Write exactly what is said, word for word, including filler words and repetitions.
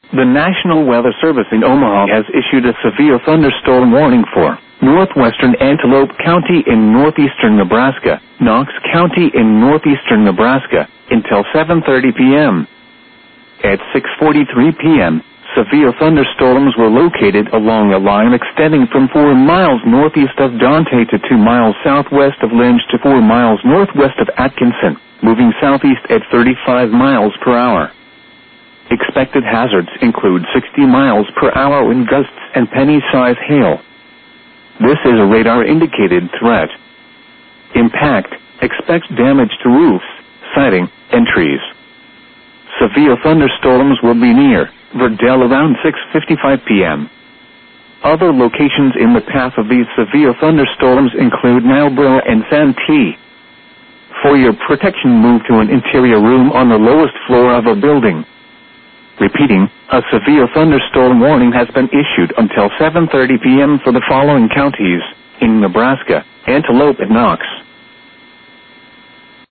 The National Weather Service in Omaha has issued a severe thunderstorm warning for northwestern Antelope County in northeastern Nebraska, Knox County in northeastern Nebraska, until seven thirty p.m. At six forty-three p.m., severe thunderstorms were located along a line extending from four miles northeast of Dante to two miles southwest of Lynch to four miles northwest of Atkinson, moving southeast at thirty-five miles per hour. Expected hazards include sixty miles per hour wind gusts and penny-size hail. This is a radar-indicated threat. Impact: expect damage to roofs, siding, and trees. Severe thunderstorms will be near Verdell around six fifty-five p.m. Other locations in the path of these severe thunderstorms include Niobrara and Santee. For your protection, move to an interior room on the lowest floor of a building. Repeating, a severe thunderstorm warning has been issued until seven thirty p.m. for the following counties in Nebraska: Antelope and Knox,